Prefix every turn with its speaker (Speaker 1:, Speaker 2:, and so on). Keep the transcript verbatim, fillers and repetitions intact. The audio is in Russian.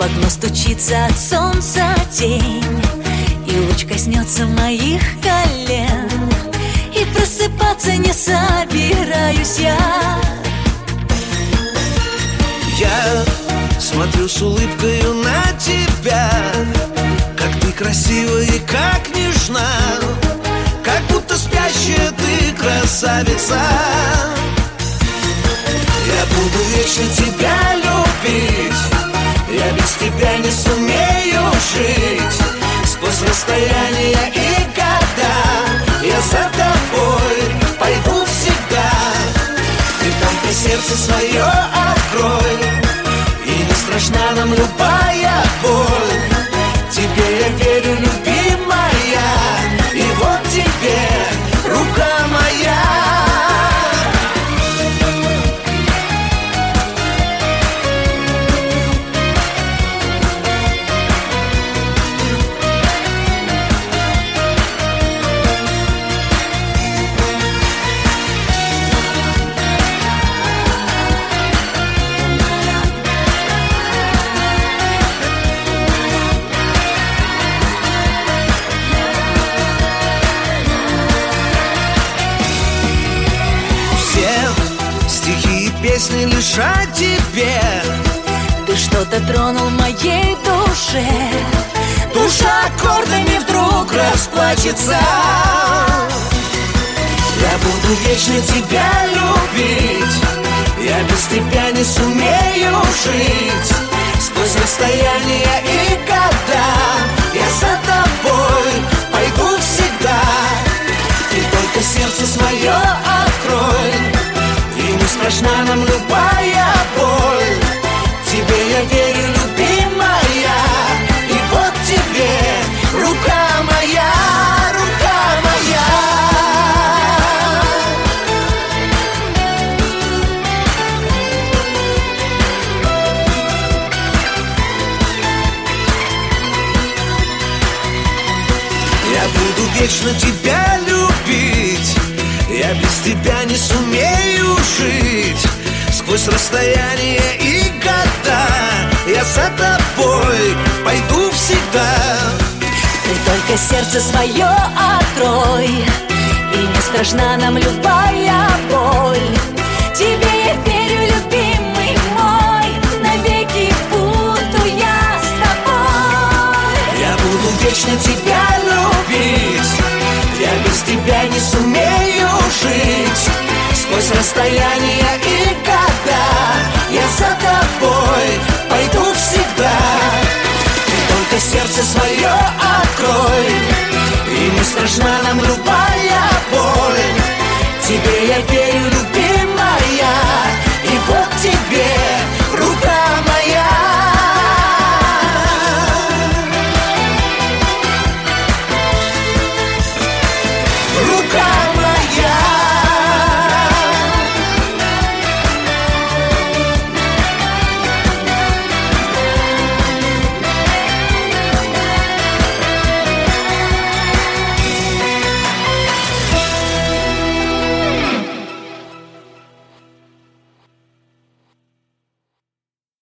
Speaker 1: в окно стучится от солнца тень, и луч коснется моих колен, и просыпаться не собираюсь я.
Speaker 2: Я смотрю с улыбкою на тебя, как ты красива и как нежна, как будто спящая ты красавица. Я буду вечно тебя любить, я без тебя не сумею жить. Сквозь расстояние и года я за тобой пойду всегда. Ты только сердце свое открой, и не страшна нам любая боль. Тебе я верю, любимая, и вот тебе рука моя. Песни лишь о тебе.
Speaker 1: Ты что-то тронул в моей душе,
Speaker 2: душа аккордами вдруг расплачется. Я буду вечно тебя любить, я без тебя не сумею жить. Сквозь расстояние и года я за тобой пойду всегда. Ты только сердце свое открой, и не страшна нам любая боль. Тебе я верю, любимая, и вот тебе рука моя, рука моя. Я буду вечно тебя любить, я без тебя не сумею жить. Сквозь расстояние и года я за тобой пойду всегда.
Speaker 1: Ты только сердце свое открой, и не страшна нам любая боль. Тебе я верю, любимый мой, навеки буду я с тобой.
Speaker 2: Я буду вечно тебя любить, я без тебя не сумею жить. Сквозь расстояние и года я за тобой пойду всегда. Ты только сердце свое открой, и не страшна нам любая боль. Тебе я верю,